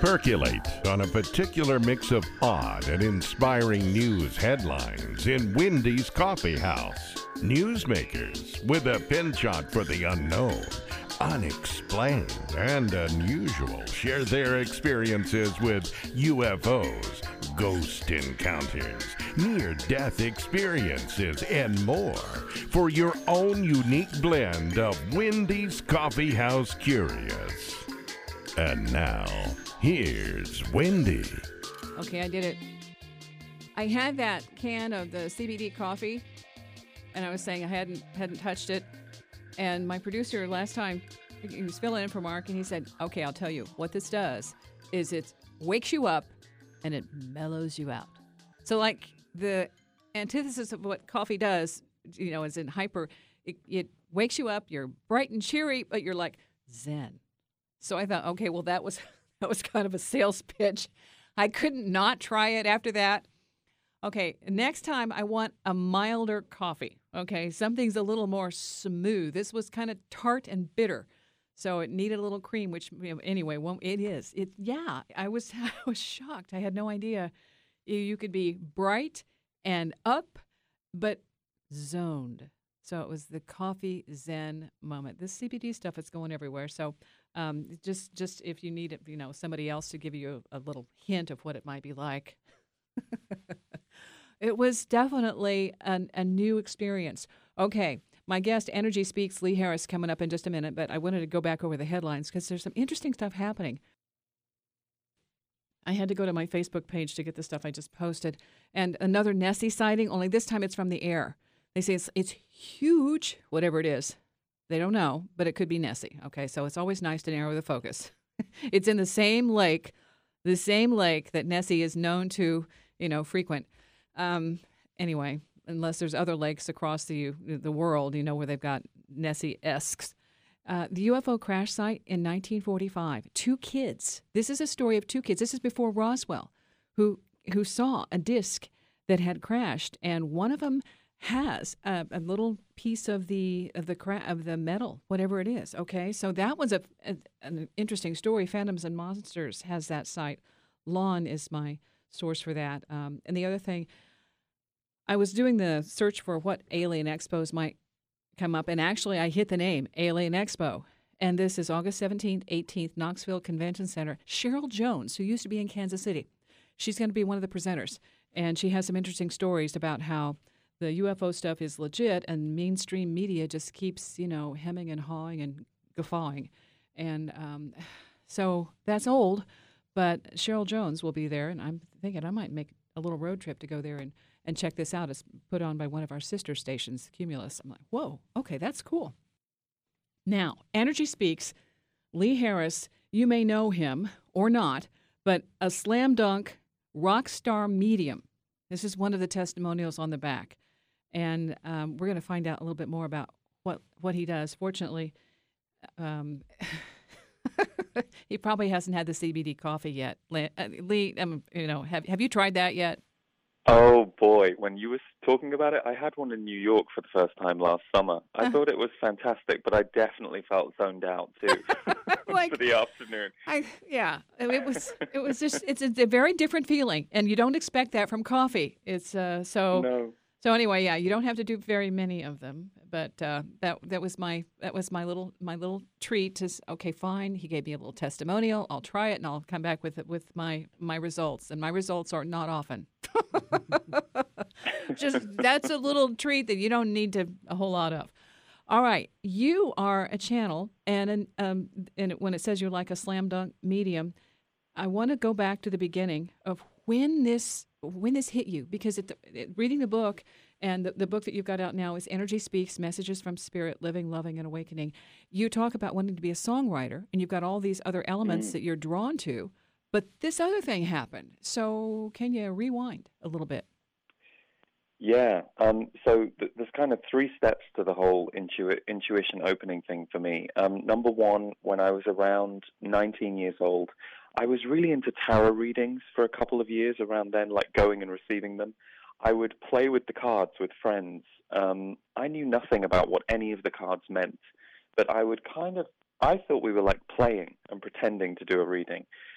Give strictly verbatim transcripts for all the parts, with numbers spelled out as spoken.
Percolate on a particular mix of odd and inspiring news headlines in Wendy's Coffee House. Newsmakers with a penchant for the unknown, unexplained, and unusual share their experiences with U F Os, ghost encounters, near-death experiences, and more for your own unique blend of Wendy's Coffee House Curious. And now, here's Wendy. Okay, I did it. I had that can of the C B D coffee, and I was saying I hadn't hadn't touched it. And my producer last time, he was filling in for Mark, and he said, okay, I'll tell you. What this does is it wakes you up, and it mellows you out. So like the antithesis of what coffee does, you know, is in hyper, it, it wakes you up, you're bright and cheery, but you're like zen. So I thought, okay, well, that was that was kind of a sales pitch. I couldn't not try it after that. Okay, next time I want a milder coffee. Okay, something's a little more smooth. This was kind of tart and bitter, so it needed a little cream. Which you know, anyway, well, it is. It yeah. I was I was shocked. I had no idea you, you could be bright and up, but zoned. So it was the coffee zen moment. This C B D stuff is going everywhere. So um, just just if you need you know somebody else to give you a, a little hint of what it might be like. It was definitely an, a new experience. Okay, my guest, Energy Speaks, Lee Harris, coming up in just a minute, but I wanted to go back over the headlines because there's some interesting stuff happening. I had to go to my Facebook page to get the stuff I just posted. And another Nessie sighting, only this time it's from the air. They say it's, it's huge, whatever it is. They don't know, but it could be Nessie. Okay, so it's always nice to narrow the focus. It's in the same lake, the same lake that Nessie is known to, you know, frequent. Um, anyway, unless there's other lakes across the the world, you know, where they've got Nessie-esques. Uh, the U F O crash site in nineteen forty-five. Two kids. This is a story of two kids. This is before Roswell, who who saw a disc that had crashed, and one of them has a, a little piece of the of the cra- of the metal, whatever it is. Okay, so that was a, a an interesting story. Phantoms and Monsters has that site. Lon is my source for that. Um, and the other thing, I was doing the search for what Alien Expos might come up, and actually I hit the name, Alien Expo. And this is August seventeenth, eighteenth, Knoxville Convention Center. Cheryl Jones, who used to be in Kansas City, she's going to be one of the presenters. And she has some interesting stories about how the U F O stuff is legit and mainstream media just keeps, you know, hemming and hawing and guffawing. And um, so that's old. But Cheryl Jones will be there, and I'm thinking I might make a little road trip to go there and, and check this out. It's put on by one of our sister stations, Cumulus. I'm like, whoa, okay, that's cool. Now, Energy Speaks, Lee Harris, you may know him or not, but a slam dunk rock star medium. This is one of the testimonials on the back. And um, we're going to find out a little bit more about what, what he does. Fortunately, um, he probably hasn't had the C B D coffee yet. Lee, um, you know, have have you tried that yet? Oh boy, when you were talking about it, I had one in New York for the first time last summer. I thought it was fantastic, but I definitely felt zoned out too like, for the afternoon. I yeah, it was it was just it's a, a very different feeling, and you don't expect that from coffee. It's uh, so. No. So anyway, yeah, you don't have to do very many of them, but uh, that that was my that was my little my little treat. To okay, fine. He gave me a little testimonial. I'll try it, and I'll come back with with my my results. And my results are not often. Just that's a little treat that you don't need to a whole lot of. All right, you are a channel, and an, um, and when it says you're like a slam dunk medium, I want to go back to the beginning of when this. when this hit you, because it, it, reading the book, and the, the book that you've got out now is Energy Speaks, Messages from Spirit, Living, Loving, and Awakening. You talk about wanting to be a songwriter, and you've got all these other elements mm. that you're drawn to, but this other thing happened. So can you rewind a little bit? Yeah. Um, so th- there's kind of three steps to the whole intu- intuition opening thing for me. Um, number one, when I was around nineteen years old, I was really into tarot readings for a couple of years around then, like going and receiving them. I would play with the cards with friends. Um, I knew nothing about what any of the cards meant, but I would kind of, I thought we were like playing and pretending to do a reading.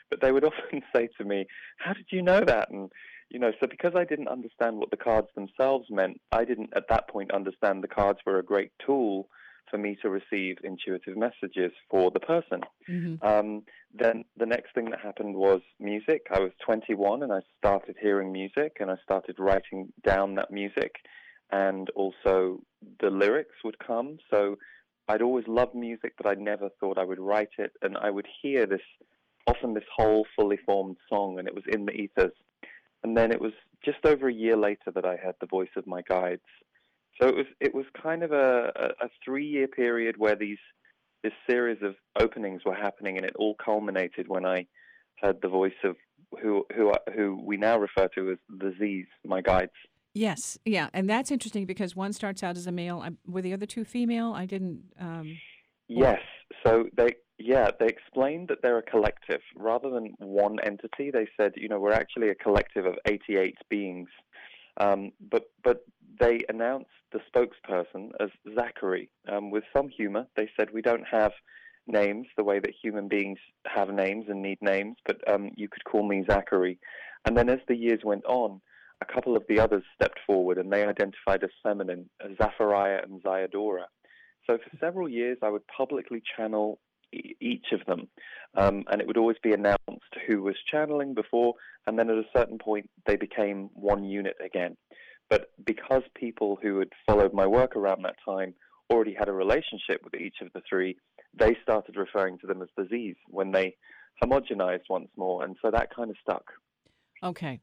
but they would often say to me, "How did you know that?" And you know, so because I didn't understand what the cards themselves meant, I didn't at that point understand the cards were a great tool for me to receive intuitive messages for the person. Mm-hmm. Um, then the next thing that happened was music. I was twenty-one and I started hearing music and I started writing down that music, and also the lyrics would come. So I'd always loved music, but I never thought I would write it. And I would hear this, often this whole fully formed song, and it was in the ethers. And then it was just over a year later that I heard the voice of my guides. So it was it was kind of a, a, a three-year period where these this series of openings were happening, and it all culminated when I heard the voice of who who who we now refer to as the Z's, my guides. Yes, yeah, and that's interesting because one starts out as a male. I, were the other two female? I didn't. Um, Yes. So they, yeah, they explained that they're a collective rather than one entity. They said, you know, we're actually a collective of eighty-eight beings. Um, but but they announced the spokesperson as Zachary um, with some humor. They said we don't have names the way that human beings have names and need names, but um, you could call me Zachary. And then as the years went on, a couple of the others stepped forward and they identified as feminine, as Zaphariah and Zayadora. So for several years, I would publicly channel e- each of them, um, and it would always be announced who was channeling before, and then at a certain point, they became one unit again. But because people who had followed my work around that time already had a relationship with each of the three, they started referring to them as the Z's when they homogenized once more, and so that kind of stuck. Okay.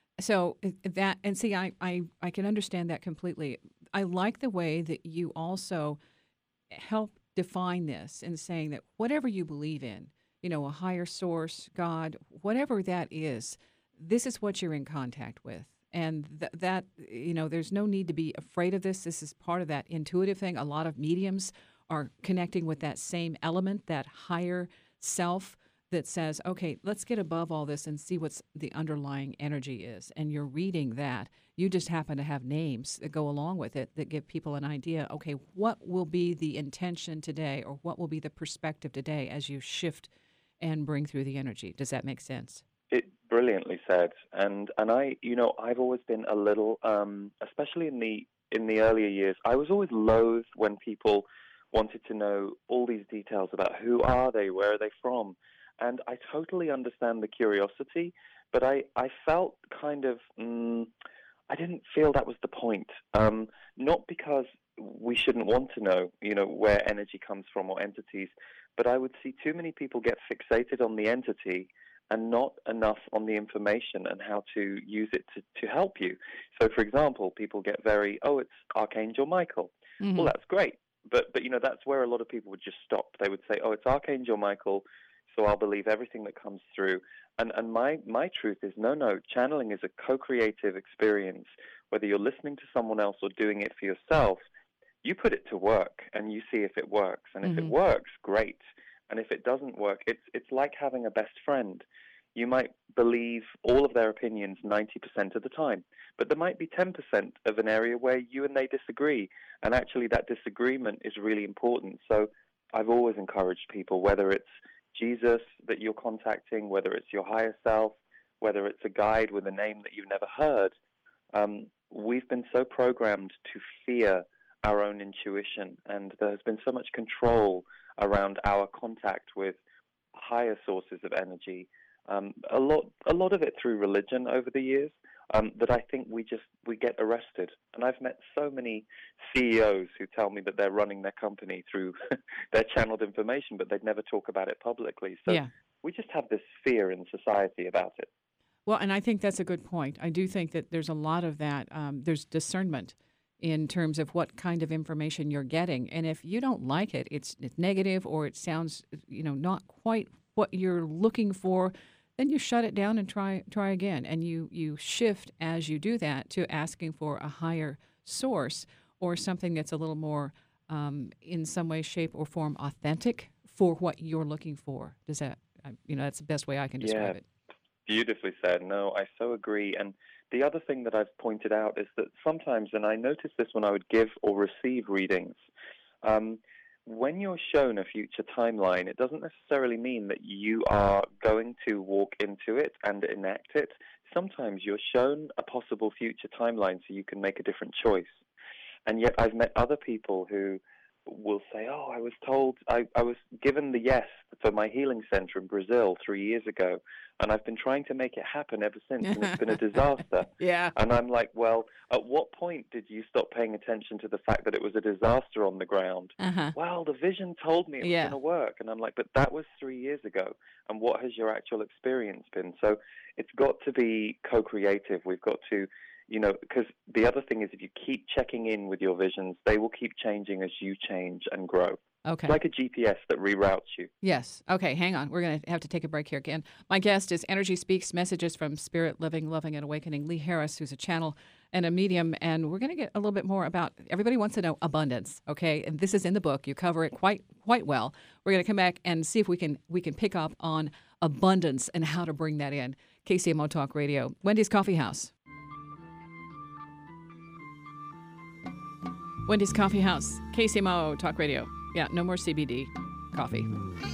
So uh, that, and see, I, I, I can understand that completely. I like the way that you also help define this in saying that whatever you believe in, you know, a higher source, God, whatever that is, this is what you're in contact with. And th- that, you know, there's no need to be afraid of this. This is part of that intuitive thing. A lot of mediums are connecting with that same element, that higher self that says, okay, let's get above all this and see what's the underlying energy is. And you're reading that. You just happen to have names that go along with it that give people an idea, okay, what will be the intention today or what will be the perspective today as you shift and bring through the energy? Does that make sense? It brilliantly said. And and I, you know, I've always been a little, um, especially in the in the earlier years, I was always loath when people wanted to know all these details about who are they, where are they from. And I totally understand the curiosity, but I, I felt kind of, mm, I didn't feel that was the point. Um, not because we shouldn't want to know, you know, where energy comes from or entities, but I would see too many people get fixated on the entity and not enough on the information and how to use it to, to help you. So, for example, people get very, oh, it's Archangel Michael. Mm-hmm. Well, that's great. But, but, you know, that's where a lot of people would just stop. They would say, oh, it's Archangel Michael, so I'll believe everything that comes through. And and my, my truth is, no, no, channeling is a co-creative experience. Whether you're listening to someone else or doing it for yourself, you put it to work and you see if it works. And Mm-hmm. if it works, great. And if it doesn't work, it's it's like having a best friend. You might believe all of their opinions ninety percent of the time, but there might be ten percent of an area where you and they disagree. And actually that disagreement is really important. So I've always encouraged people, whether it's Jesus that you're contacting, whether it's your higher self, whether it's a guide with a name that you've never heard, um, we've been so programmed to fear our own intuition, and there has been so much control around our contact with higher sources of energy, um, a lot, a lot of it through religion over the years, um, that I think we just we get arrested. And I've met so many C E Os who tell me that they're running their company through their channeled information, but they'd never talk about it publicly. So Yeah. we just have this fear in society about it. Well, and I think that's a good point. I do think that there's a lot of that. Um, there's discernment in terms of what kind of information you're getting. And if you don't like it, it's, it's negative or it sounds, you know, not quite what you're looking for, then you shut it down and try try again. And you, you shift as you do that to asking for a higher source or something that's a little more, um, in some way, shape, or form, authentic for what you're looking for. Does that, you know, that's the best way I can describe Yeah. it. Beautifully said. No, I so agree. And the other thing that I've pointed out is that sometimes, and I noticed this when I would give or receive readings, um, when you're shown a future timeline, it doesn't necessarily mean that you are going to walk into it and enact it. Sometimes you're shown a possible future timeline so you can make a different choice. And yet I've met other people who will say, oh, I was told, I, I was given the yes for my healing center in Brazil three years ago, and I've been trying to make it happen ever since, and it's been a disaster. Yeah. And I'm like, well, at what point did you stop paying attention to the fact that it was a disaster on the ground? Uh-huh. Well, the vision told me it was Yeah. going to work. And I'm like, but that was three years ago, and what has your actual experience been? So it's got to be co-creative. We've got to, you know, because the other thing is if you keep checking in with your visions, they will keep changing as you change and grow. Okay. It's like a G P S that reroutes you. Yes. Okay, hang on. We're going to have to take a break here again. My guest is Energy Speaks, Messages from Spirit, Living, Loving, and Awakening, Lee Harris, who's a channel and a medium. And we're going to get a little bit more about, everybody wants to know abundance, okay? And this is in the book. You cover it quite quite well. We're going to come back and see if we can we can pick up on abundance and how to bring that in. K C M O Talk Radio, Wendy's Coffee House. Wendy's Coffee House, K C M O Talk Radio. Yeah, no more C B D coffee.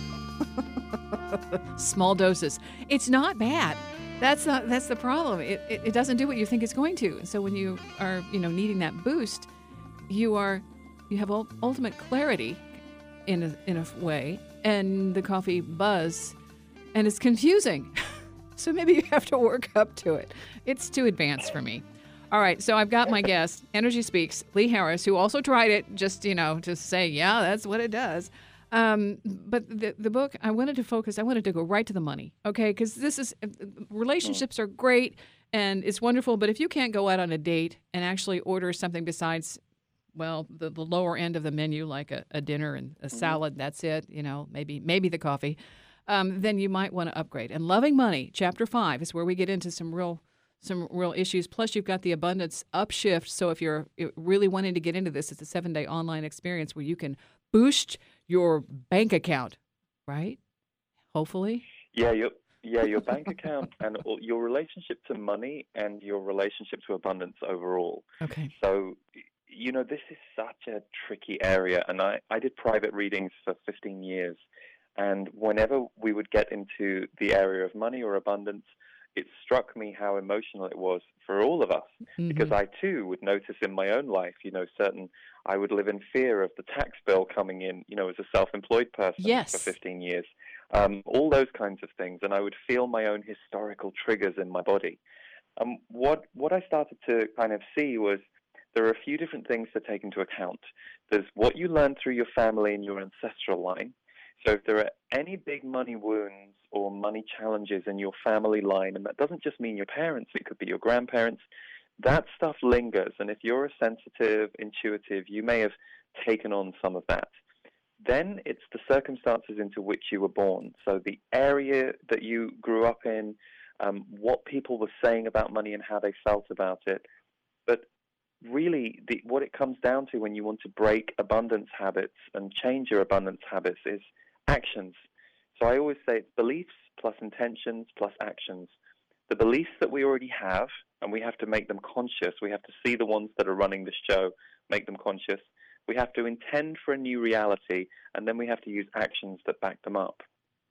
Small doses. It's not bad. That's not. That's the problem. It, it it doesn't do what you think it's going to. So when you are, you know, needing that boost, you are, you have ul- ultimate clarity, in a, in a way, and the coffee buzz, and it's confusing. So maybe you have to work up to it. It's too advanced for me. All right, so I've got my guest, Energy Speaks, Lee Harris, who also tried it, just, you know, to say, yeah, that's what it does. Um, but the the book, I wanted to focus, I wanted to go right to the money, okay? Because this is, relationships are great, and it's wonderful, but if you can't go out on a date and actually order something besides, well, the, the lower end of the menu, like a, a dinner and a salad, that's it, you know, maybe maybe the coffee, um, then you might want to upgrade. And Loving Money, Chapter five, is where we get into some real some real issues. Plus, you've got the Abundance Upshift. So if you're really wanting to get into this, it's a seven-day online experience where you can boost your bank account, right? Hopefully. Yeah, your yeah, your bank account and your relationship to money and your relationship to abundance overall. Okay. So, you know, this is such a tricky area, and I, I did private readings for fifteen years, and whenever we would get into the area of money or abundance, it struck me how emotional it was for all of us, mm-hmm. because I too would notice in my own life, you know, certain, I would live in fear of the tax bill coming in, you know, as a self-employed person yes. for fifteen years, um, all those kinds of things, and I would feel my own historical triggers in my body. Um, what what I started to kind of see was there are a few different things to take into account. There's what you learn through your family and your ancestral line. So if there are any big money wounds or money challenges in your family line, and that doesn't just mean your parents, it could be your grandparents, that stuff lingers. And if you're a sensitive, intuitive, you may have taken on some of that. Then it's the circumstances into which you were born. So the area that you grew up in, um, what people were saying about money and how they felt about it. But really, the, what it comes down to when you want to break abundance habits and change your abundance habits is actions. So I always say it's beliefs plus intentions plus actions. The beliefs that we already have, and we have to make them conscious. We have to see the ones that are running the show, make them conscious. We have to intend for a new reality, and then we have to use actions that back them up.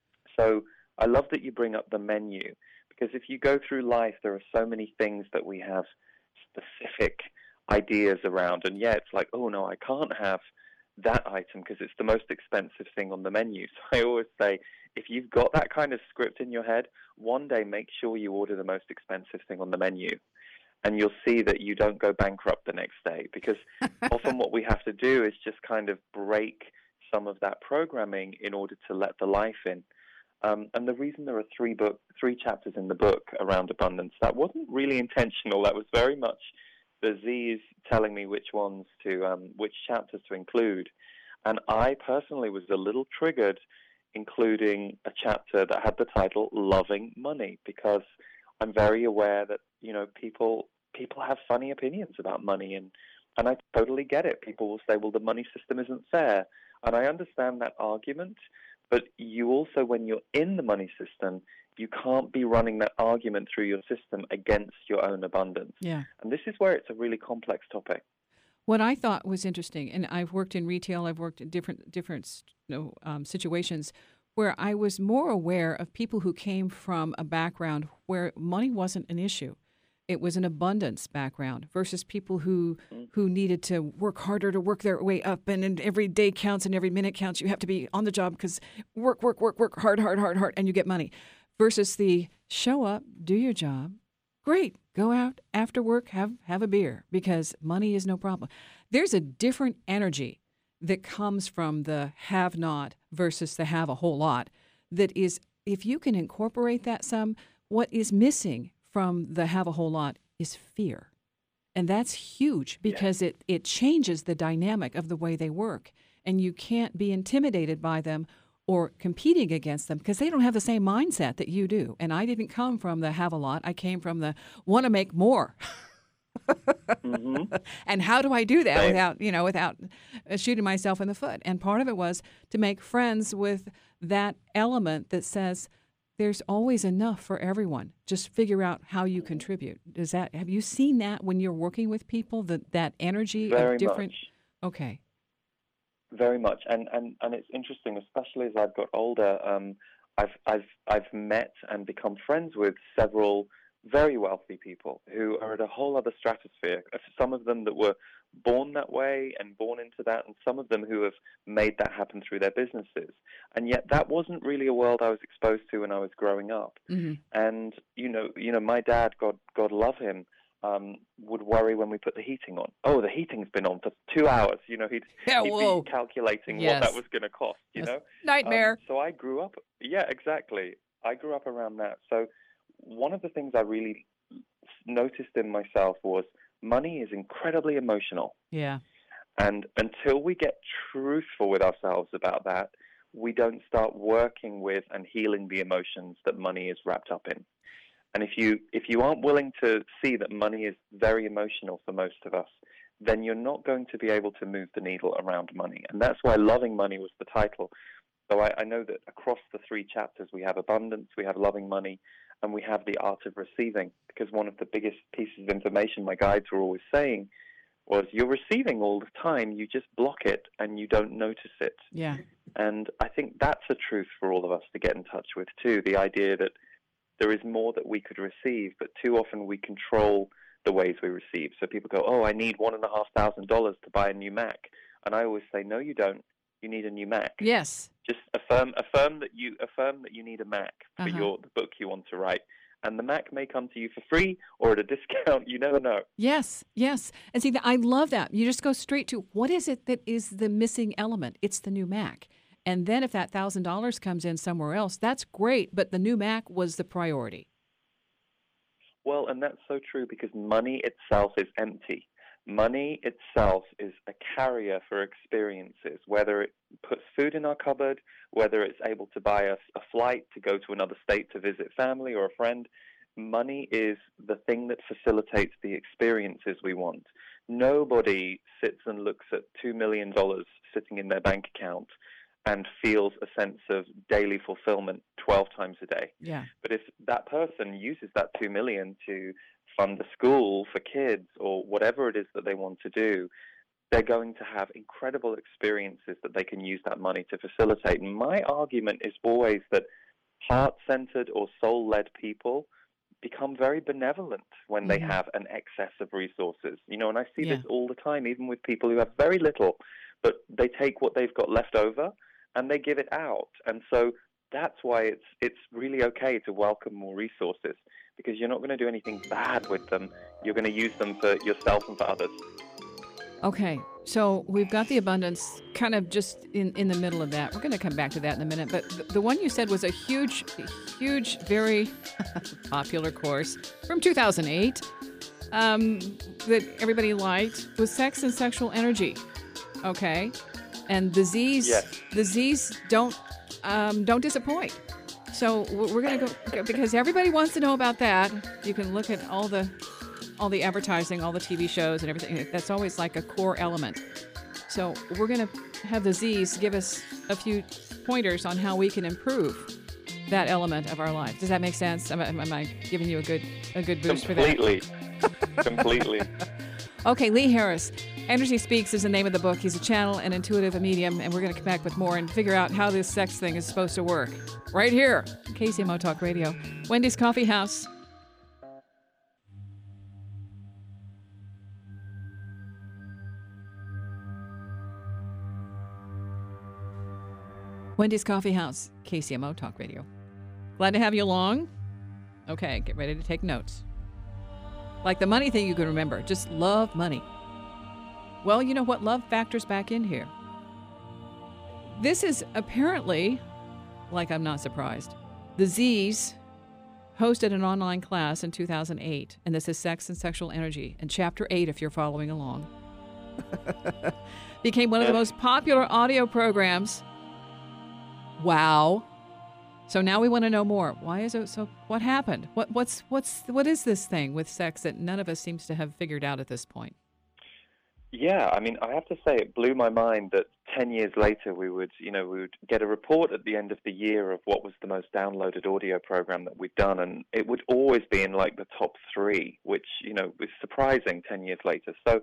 So I love that you bring up the menu, because if you go through life, there are so many things that we have specific ideas around, and yeah, it's like, oh no, I can't have that item because it's the most expensive thing on the menu. So I always say, if you've got that kind of script in your head, one day make sure you order the most expensive thing on the menu, and you'll see that you don't go bankrupt the next day, because often what we have to do is just kind of break some of that programming in order to let the life in. Um, and the reason there are three book, three chapters in the book around abundance, that wasn't really intentional. That was very much the Z's telling me which ones to, um, which chapters to include. And I personally was a little triggered including a chapter that had the title Loving Money, because I'm very aware that, you know, people people have funny opinions about money, and, and I totally get it. People will say, well, the money system isn't fair. And I understand that argument, but you also, when you're in the money system, you can't be running that argument through your system against your own abundance. Yeah. And this is where it's a really complex topic. What I thought was interesting, and I've worked in retail, I've worked in different different you know, um, situations where I was more aware of people who came from a background where money wasn't an issue. It was an abundance background versus people who who needed to work harder to work their way up, and, and every day counts and every minute counts. You have to be on the job because work, work, work, work, hard, hard, hard, hard, and you get money. Versus the show up, do your job, great, go out after work, have have a beer because money is no problem. There's a different energy that comes from the have-not versus the have a whole lot. That is, if you can incorporate that some, what is missing from the have a whole lot is fear. And that's huge because yeah. it, it changes the dynamic of the way they work. And you can't be intimidated by them or competing against them because they don't have the same mindset that you do. And I didn't come from the have a lot. I came from the want to make more. mm-hmm. And how do I do that Same. without, you know, without shooting myself in the foot? And part of it was to make friends with that element that says, there's always enough for everyone. Just figure out how you contribute. Does that have you seen that when you're working with people, that that energy Very of different much. Okay. Very much. And, and and it's interesting, especially as I've got older, um, I've I've I've met and become friends with several very wealthy people who are at a whole other stratosphere. Some of them that were born that way and born into that, and some of them who have made that happen through their businesses. And yet that wasn't really a world I was exposed to when I was growing up. Mm-hmm. And, you know, you know, my dad, God, God love him, um, would worry when we put the heating on. Oh, the heating's been on for two hours. You know, he'd, yeah, he'd whoa. be calculating yes. what that was going to cost, you yes. know? Nightmare. Um, so I grew up, yeah, exactly. I grew up around that. So one of the things I really noticed in myself was money is incredibly emotional. Yeah. And until we get truthful with ourselves about that, we don't start working with and healing the emotions that money is wrapped up in. And if you if you aren't willing to see that money is very emotional for most of us, then you're not going to be able to move the needle around money. And that's why Loving Money was the title. So I, I know that across the three chapters, we have abundance, we have loving money, and we have the art of receiving. Because one of the biggest pieces of information my guides were always saying was, you're receiving all the time, you just block it and you don't notice it. Yeah. And I think that's a truth for all of us to get in touch with too, the idea that there is more that we could receive, but too often we control the ways we receive. So people go, oh, I need one and a half thousand dollars to buy a new Mac. And I always say, no, you don't. You need a new Mac. Yes. Just affirm affirm that you affirm that you need a Mac for uh-huh. your the book you want to write. And the Mac may come to you for free or at a discount. You never know. Yes, yes. And see, I love that. You just go straight to, what is it that is the missing element? It's the new Mac. And then if that one thousand dollars comes in somewhere else, that's great, but the new Mac was the priority. Well, and that's so true because money itself is empty. Money itself is a carrier for experiences, whether it puts food in our cupboard, whether it's able to buy us a flight to go to another state to visit family or a friend. Money is the thing that facilitates the experiences we want. Nobody sits and looks at two million dollars sitting in their bank account and feels a sense of daily fulfillment twelve times a day. Yeah. But if that person uses that two million to fund a school for kids or whatever it is that they want to do, they're going to have incredible experiences that they can use that money to facilitate. And my argument is always that heart-centered or soul-led people become very benevolent when they mm-hmm. have an excess of resources. You know, and I see yeah. this all the time, even with people who have very little, but they take what they've got left over and they give it out. And so that's why it's it's really okay to welcome more resources, because you're not going to do anything bad with them. You're going to use them for yourself and for others. Okay, so we've got the abundance kind of just in, in the middle of that. We're going to come back to that in a minute. But the, the one you said was a huge, huge, very popular course from two thousand eight um, that everybody liked was Sex and Sexual Energy. Okay, and the Z's, yes. the Z's don't um, don't disappoint. So we're going to go, because everybody wants to know about that. You can look at all the all the advertising, all the T V shows and everything. That's always like a core element. So we're going to have the Z's give us a few pointers on how we can improve that element of our life. Does that make sense? Am I, am I giving you a good a good boost Completely. for that? Completely. Okay, Lee Harris. Energy Speaks is the name of the book. He's a channel, an intuitive, a medium, and we're going to come back with more and figure out how this sex thing is supposed to work. Right here, K C M O Talk Radio. Wendy's Coffee House. Wendy's Coffee House, K C M O Talk Radio. Glad to have you along. Okay, get ready to take notes. Like the money thing you can remember. Just love money. Well, you know what? Love factors back in here. This is apparently, like I'm not surprised, the Z's hosted an online class in two thousand eight, and this is Sex and Sexual Energy. And Chapter eight, if you're following along, became one of the most popular audio programs. Wow. So now we want to know more. Why is it so? What happened? What what's what's what is this thing with sex that none of us seems to have figured out at this point? Yeah, I mean, I have to say it blew my mind that ten years later we would, you know, we would get a report at the end of the year of what was the most downloaded audio program that we'd done, and it would always be in like the top three, which, you know, was surprising ten years later. So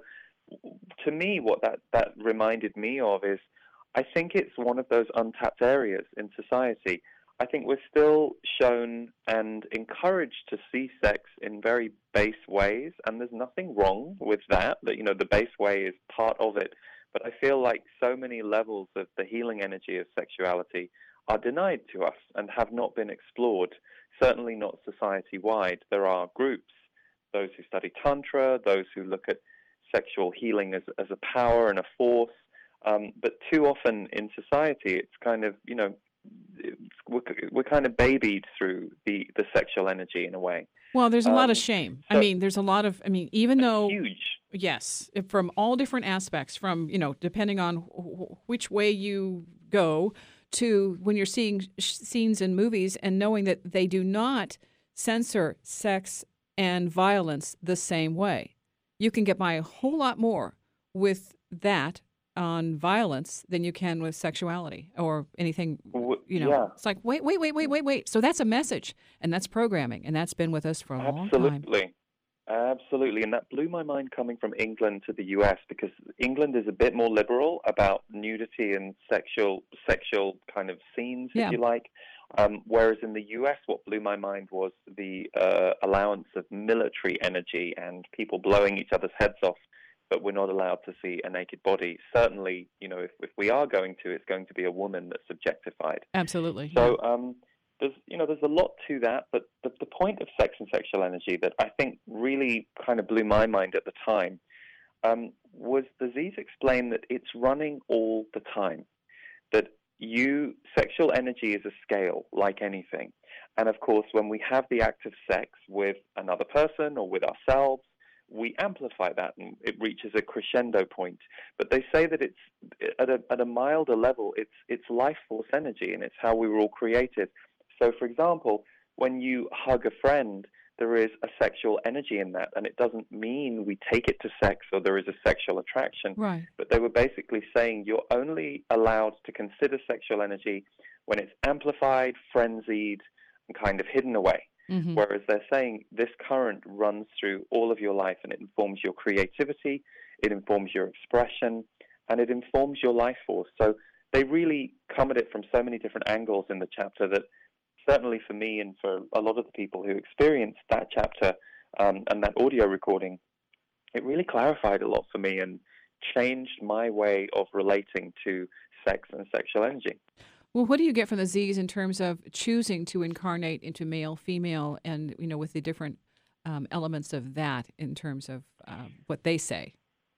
to me, what that, that reminded me of is I think it's one of those untapped areas in society. I think we're still shown and encouraged to see sex in very base ways, and there's nothing wrong with that, that, you know, the base way is part of it. But I feel like so many levels of the healing energy of sexuality are denied to us and have not been explored, certainly not society-wide. There are groups, those who study Tantra, those who look at sexual healing as, as a power and a force, um, but too often in society it's kind of, you know, We're, we're kind of babied through the, the sexual energy in a way. Well, there's a um, lot of shame. So I mean, there's a lot of, I mean, even though... Huge. Yes, from all different aspects, from, you know, depending on which way you go, to when you're seeing scenes in movies and knowing that they do not censor sex and violence the same way. You can get by a whole lot more with that on violence than you can with sexuality or anything, you know. Yeah. It's like, wait, wait, wait, wait, wait, wait. So that's a message, and that's programming, and that's been with us for a Absolutely. long time. Absolutely. Absolutely. And that blew my mind coming from England to the U S, because England is a bit more liberal about nudity and sexual sexual kind of scenes, yeah. if you like. Um, whereas in the U S, what blew my mind was the uh, allowance of military energy and people blowing each other's heads off, but we're not allowed to see a naked body. Certainly, you know, if, if we are going to, it's going to be a woman that's objectified. Absolutely. So, um, there's, you know, there's a lot to that, but the, the point of sex and sexual energy that I think really kind of blew my mind at the time um, was the Z's explained that it's running all the time, that you, sexual energy is a scale like anything. And of course, when we have the act of sex with another person or with ourselves, we amplify that and it reaches a crescendo point. But they say that it's at a, at a milder level, it's, it's life force energy, and it's how we were all created. So, for example, when you hug a friend, there is a sexual energy in that, and it doesn't mean we take it to sex or there is a sexual attraction. Right. But they were basically saying you're only allowed to consider sexual energy when it's amplified, frenzied, and kind of hidden away. Mm-hmm. Whereas they're saying this current runs through all of your life, and it informs your creativity, it informs your expression, and it informs your life force. So they really come at it from so many different angles in the chapter that certainly for me and for a lot of the people who experienced that chapter um, and that audio recording, it really clarified a lot for me and changed my way of relating to sex and sexual energy. Well, what do you get from the Z's in terms of choosing to incarnate into male, female, and, you know, with the different um, elements of that in terms of uh, what they say?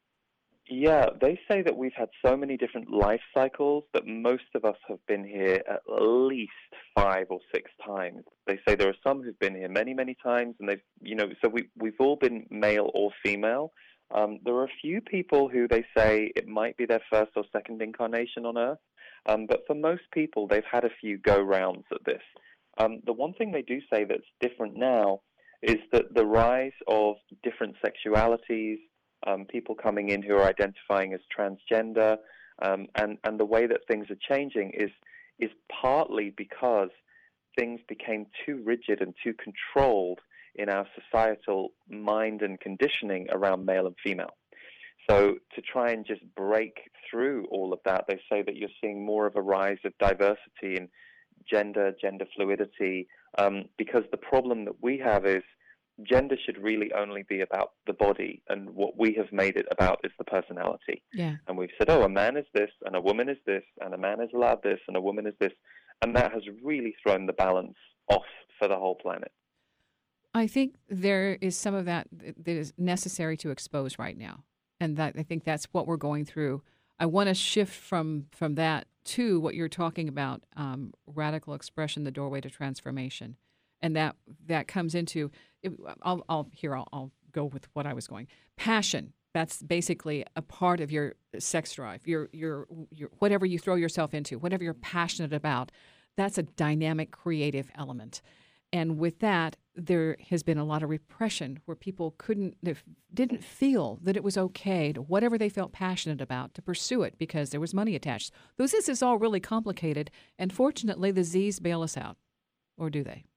Yeah, they say that we've had so many different life cycles that most of us have been here at least five or six times. They say there are some who've been here many, many times, and they've, you know, so we, we've all been male or female. Um, there are a few people who they say it might be their first or second incarnation on Earth, um, but for most people, they've had a few go-rounds at this. Um, the one thing they do say that's different now is that the rise of different sexualities, Um, people coming in who are identifying as transgender, um, and, and the way that things are changing is is partly because things became too rigid and too controlled in our societal mind and conditioning around male and female. So to try and just break through all of that, they say that you're seeing more of a rise of diversity in gender, gender fluidity, um, because the problem that we have is gender should really only be about the body, and what we have made it about is the personality. Yeah. And we've said, oh, a man is this, and a woman is this, and a man is allowed this, and a woman is this, and that has really thrown the balance off for the whole planet. I think there is some of that that is necessary to expose right now, and that I think that's what we're going through. I want to shift from from that to what you're talking about, um, radical expression, the doorway to transformation, and that that comes into. It, I'll, I'll here. I'll, I'll go with what I was going. Passion. That's basically a part of your sex drive. Your your your whatever you throw yourself into, whatever you're passionate about. That's a dynamic, creative element. And with that, there has been a lot of repression where people couldn't, they didn't feel that it was okay to whatever they felt passionate about to pursue it because there was money attached. Those This is all really complicated, and fortunately, the Z's bail us out, or do they?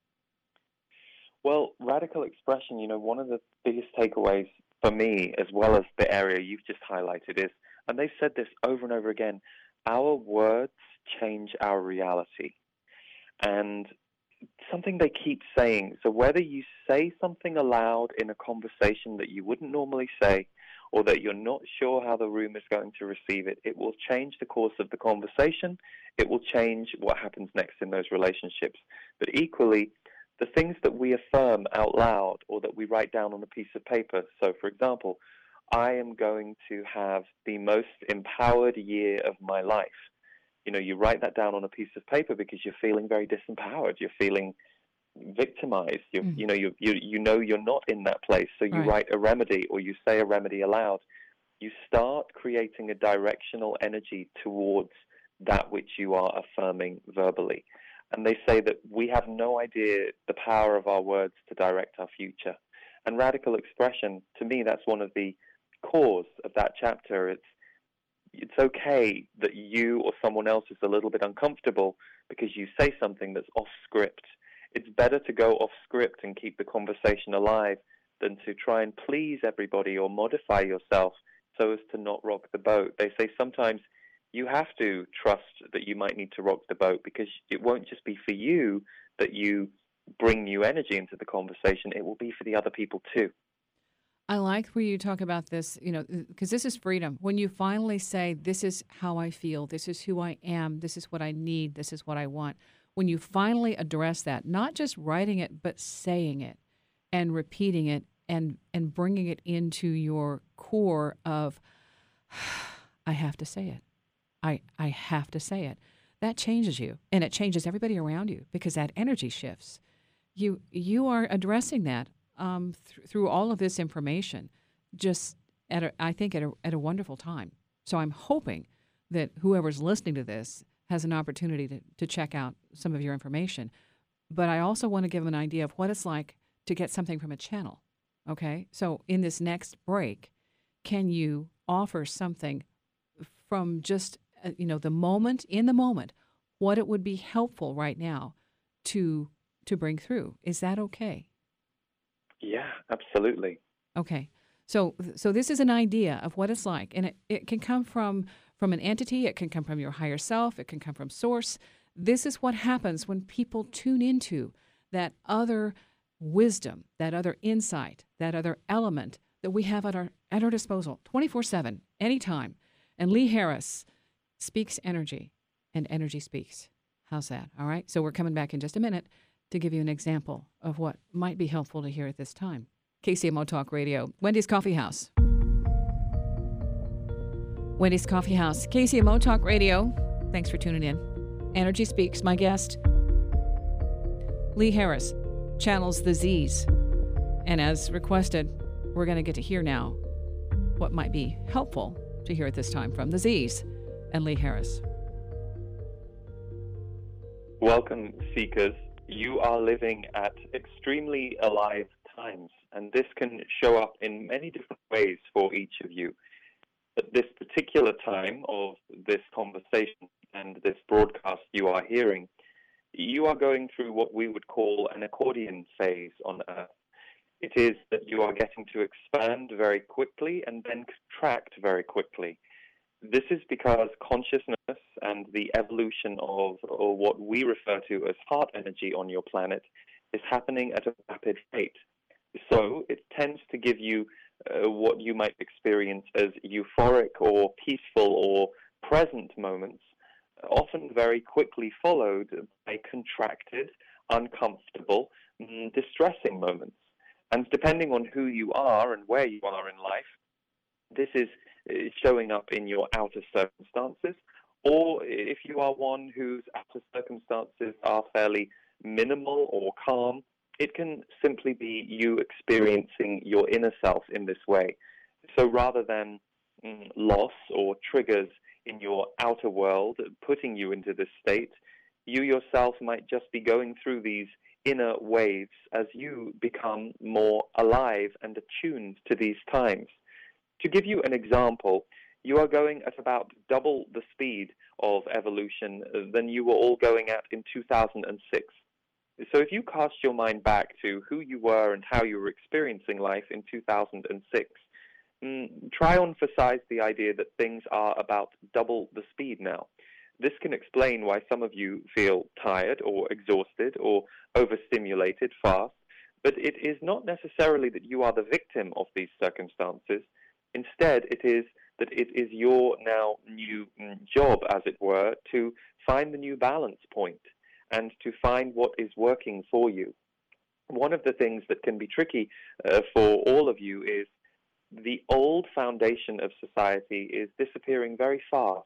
Well, radical expression, you know, one of the biggest takeaways for me, as well as the area you've just highlighted, is, and they've said this over and over again, our words change our reality. And something they keep saying, so whether you say something aloud in a conversation that you wouldn't normally say, or that you're not sure how the room is going to receive it, it will change the course of the conversation. It will change what happens next in those relationships. But equally, the things that we affirm out loud or that we write down on a piece of paper. So, for example, I am going to have the most empowered year of my life. You know, you write that down on a piece of paper because you're feeling very disempowered. You're feeling victimized. You mm. you know, you, you you know you're not in that place. So you right. write a remedy or you say a remedy aloud. You start creating a directional energy towards that which you are affirming verbally. And they say that we have no idea the power of our words to direct our future. And radical expression, to me, that's one of the cores of that chapter. It's It's okay that you or someone else is a little bit uncomfortable because you say something that's off script. It's better to go off script and keep the conversation alive than to try and please everybody or modify yourself so as to not rock the boat. They say sometimes you have to trust that you might need to rock the boat because it won't just be for you that you bring new energy into the conversation. It will be for the other people too. I like where you talk about this, you know, because this is freedom. When you finally say, this is how I feel, this is who I am, this is what I need, this is what I want. When you finally address that, not just writing it, but saying it and repeating it and, and bringing it into your core of, I have to say it. I, I have to say it. That changes you, and it changes everybody around you because that energy shifts. You, you are addressing that Um, th- through all of this information, just at a, I think at a, at a wonderful time. So I'm hoping that whoever's listening to this has an opportunity to, to check out some of your information. But I also want to give them an idea of what it's like to get something from a channel. Okay? So in this next break, can you offer something from just, uh, you know, the moment, in the moment, what it would be helpful right now to to bring through? Is that okay? Yeah, absolutely. Okay. So so this is an idea of what it's like, and it, it can come from, from an entity, it can come from your higher self, it can come from source. This is what happens when people tune into that other wisdom, that other insight, that other element that we have at our at our disposal twenty-four seven, anytime. And Lee Harris speaks energy, and energy speaks. How's that? All right? So we're coming back in just a minute to give you an example of what might be helpful to hear at this time. K C M O Talk Radio, Wendy's Coffee House. Wendy's Coffee House, K C M O Talk Radio. Thanks for tuning in. Energy Speaks, my guest, Lee Harris, channels the Z's. And as requested, we're going to get to hear now what might be helpful to hear at this time from the Z's and Lee Harris. Welcome, seekers. You are living at extremely alive times, and this can show up in many different ways for each of you. At this particular time of this conversation and this broadcast you are hearing, you are going through what we would call an accordion phase on Earth. It is that you are getting to expand very quickly and then contract very quickly. This is because consciousness and the evolution of or what we refer to as heart energy on your planet is happening at a rapid rate. So it tends to give you uh, what you might experience as euphoric or peaceful or present moments, often very quickly followed by contracted, uncomfortable, mm, distressing moments. And depending on who you are and where you are in life, this is showing up in your outer circumstances, or if you are one whose outer circumstances are fairly minimal or calm, it can simply be you experiencing your inner self in this way. So rather than mm, loss or triggers in your outer world putting you into this state, you yourself might just be going through these inner waves as you become more alive and attuned to these times. To give you an example, you are going at about double the speed of evolution than you were all going at in two thousand six. So if you cast your mind back to who you were and how you were experiencing life in two thousand six, mm, try on emphasize the idea that things are about double the speed now. This can explain why some of you feel tired or exhausted or overstimulated fast, but it is not necessarily that you are the victim of these circumstances. Instead, it is that it is your now new job, as it were, to find the new balance point and to find what is working for you. One of the things that can be tricky uh, for all of you is the old foundation of society is disappearing very fast.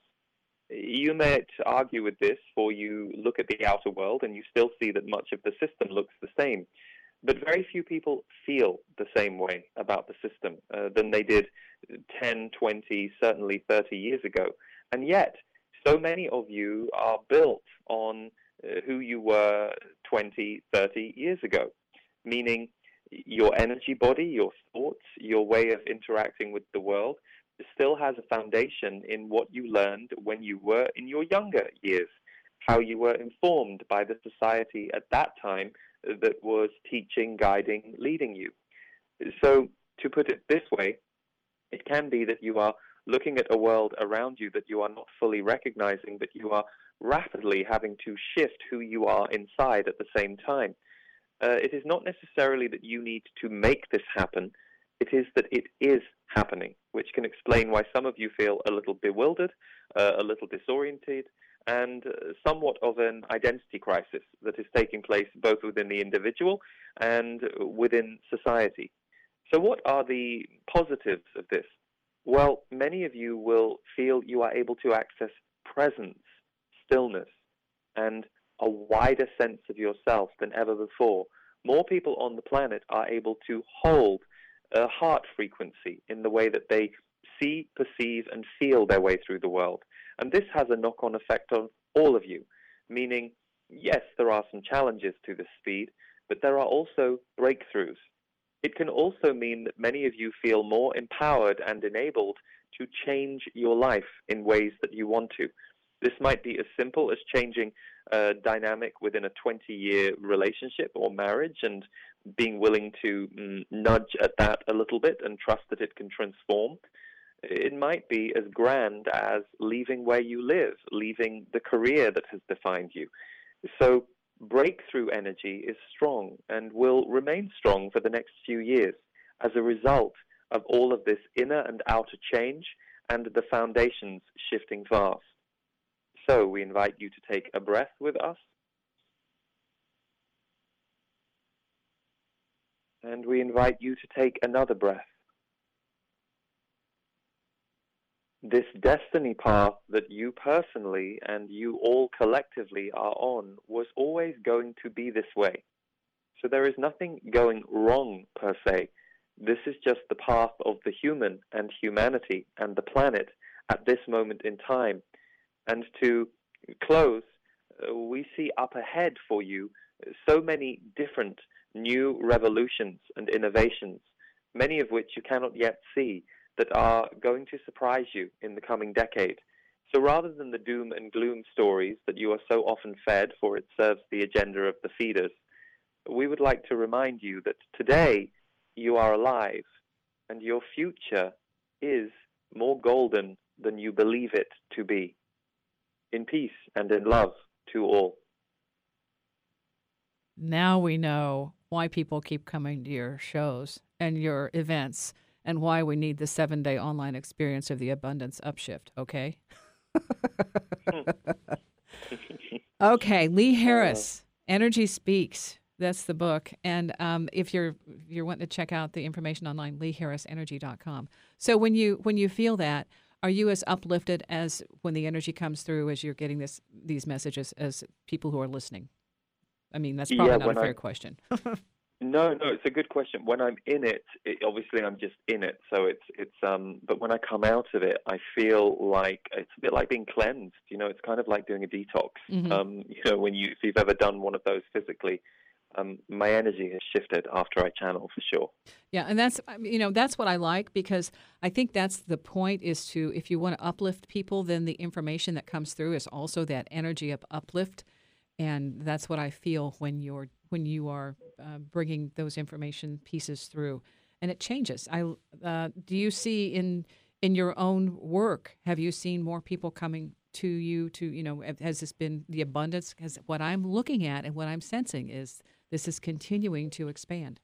You may argue with this, for you look at the outer world and you still see that much of the system looks the same. But very few people feel the same way about the system uh, than they did ten, twenty, certainly thirty years ago. And yet, so many of you are built on uh, who you were twenty, thirty years ago, meaning your energy body, your thoughts, your way of interacting with the world still has a foundation in what you learned when you were in your younger years, how you were informed by the society at that time that was teaching, guiding, leading you. So to put it this way, it can be that you are looking at a world around you that you are not fully recognizing, but you are rapidly having to shift who you are inside at the same time. Uh, it is not necessarily that you need to make this happen. It is that it is happening, which can explain why some of you feel a little bewildered, uh, a little disoriented, and uh, somewhat of an identity crisis that is taking place both within the individual and within society. So what are the positives of this? Well, many of you will feel you are able to access presence, stillness, and a wider sense of yourself than ever before. More people on the planet are able to hold a heart frequency in the way that they see, perceive, and feel their way through the world. And this has a knock-on effect on all of you, meaning, yes, there are some challenges to this speed, but there are also breakthroughs. It can also mean that many of you feel more empowered and enabled to change your life in ways that you want to. This might be as simple as changing a dynamic within a twenty-year relationship or marriage and being willing to mm, nudge at that a little bit and trust that it can transform. It might be as grand as leaving where you live, leaving the career that has defined you. So breakthrough energy is strong and will remain strong for the next few years as a result of all of this inner and outer change and the foundations shifting fast. So we invite you to take a breath with us. And we invite you to take another breath. This destiny path that you personally and you all collectively are on was always going to be this way. So there is nothing going wrong per se. This is just the path of the human and humanity and the planet at this moment in time. And to close, uh, we see up ahead for you so many different new revolutions and innovations, many of which you cannot yet see, that are going to surprise you in the coming decade. So rather than the doom and gloom stories that you are so often fed, for it serves the agenda of the feeders, we would like to remind you that today you are alive, and your future is more golden than you believe it to be. In peace and in love to all. Now we know why people keep coming to your shows and your events and why we need the seven-day online experience of the Abundance Upshift, okay? Okay, Lee Harris, Energy Speaks. That's the book. And um, if you're if you're wanting to check out the information online, lee harris energy dot com. So when you when you feel that, are you as uplifted as when the energy comes through as you're getting this these messages as people who are listening? I mean, that's probably Yeah, not a when fair I- question. No, no, it's a good question. When I'm in it, it, obviously I'm just in it. So it's it's um. But when I come out of it, I feel like it's a bit like being cleansed. You know, it's kind of like doing a detox. Mhm. Um, you know, when you if you've ever done one of those physically, um, my energy has shifted after I channel for sure. Yeah, and that's I mean, you know that's what I like, because I think that's the point, is to, if you want to uplift people, then the information that comes through is also that energy of uplift, and that's what I feel when you're when you are uh, bringing those information pieces through, and it changes. I uh, do you see in in your own work, have you seen more people coming to you to, you know, has this been the abundance? Because what I'm looking at and what I'm sensing is this is continuing to expand.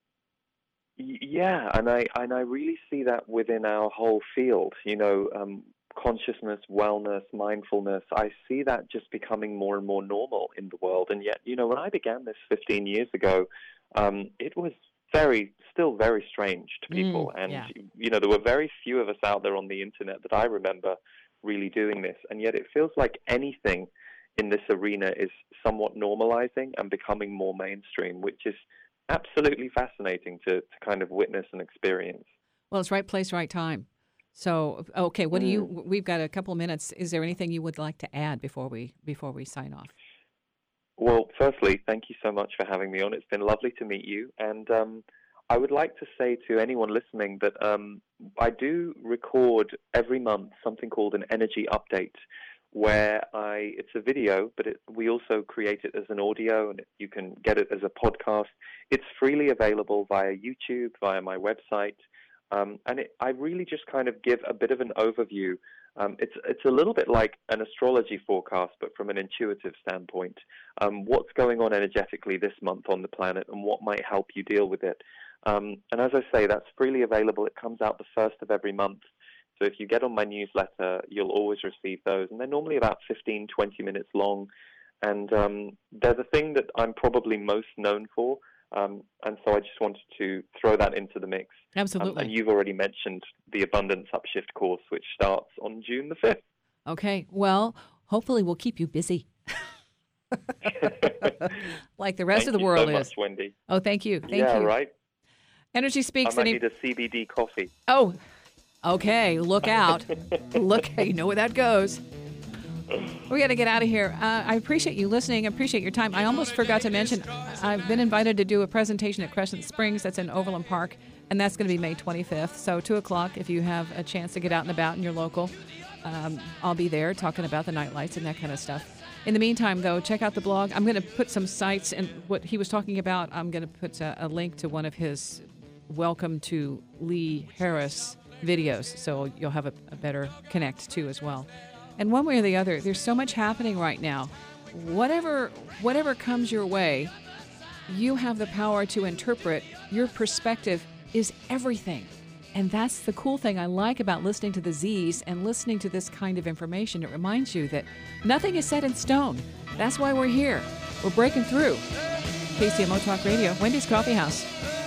Y- Yeah, and I and I really see that within our whole field. You know, um, consciousness, wellness, mindfulness. I see that just becoming more and more normal in the world. And yet, you know, when I began this fifteen years ago, um, it was very, still very strange to people. Mm, and yeah. you know, there were very few of us out there on the internet that I remember really doing this. And yet, it feels like anything in this arena is somewhat normalizing and becoming more mainstream, which is absolutely fascinating to, to kind of witness and experience. Well, it's right place, right time. So, okay, what do you? We've got a couple of minutes. Is there anything you would like to add before we before we sign off? Well, firstly, thank you so much for having me on. It's been lovely to meet you. And um, I would like to say to anyone listening that um, I do record every month something called an energy update, where I it's a video, but it, we also create it as an audio, and you can get it as a podcast. It's freely available via YouTube, via my website. Um, and it, I really just kind of give a bit of an overview. Um, it's it's a little bit like an astrology forecast, but from an intuitive standpoint. Um, what's going on energetically this month on the planet, and what might help you deal with it. Um, and as I say, that's freely available. It comes out the first of every month. So if you get on my newsletter, you'll always receive those. And they're normally about fifteen, twenty minutes long. And um, they're the thing that I'm probably most known for. Um, and so I just wanted to throw that into the mix. Absolutely. Um, and you've already mentioned the Abundance Upshift course, which starts on June the fifth. Okay. Well, hopefully we'll keep you busy, like the rest Thank of the you world so is. much, Wendy. Oh, thank you. Thank yeah, you. right. Energy I Speaks. might Any- need a C B D coffee. oh, okay. Look out. Look, you know where that goes. We got to get out of here. Uh, I appreciate you listening. I appreciate your time. I almost forgot to mention, I've been invited to do a presentation at Crescent Springs. That's in Overland Park, and that's going to be May twenty-fifth. So two o'clock, if you have a chance to get out and about in your local, um, I'll be there talking about the night lights and that kind of stuff. In the meantime, though, check out the blog. I'm going to put some sites, and what he was talking about, I'm going to put a, a link to one of his Welcome to Lee Harris videos, so you'll have a, a better connect, too, as well. And one way or the other, there's so much happening right now. Whatever whatever comes your way, you have the power to interpret. Your perspective is everything. And that's the cool thing I like about listening to the Z's and listening to this kind of information. It reminds you that nothing is set in stone. That's why we're here. We're breaking through. K C M O Talk Radio, Wendy's Coffee House.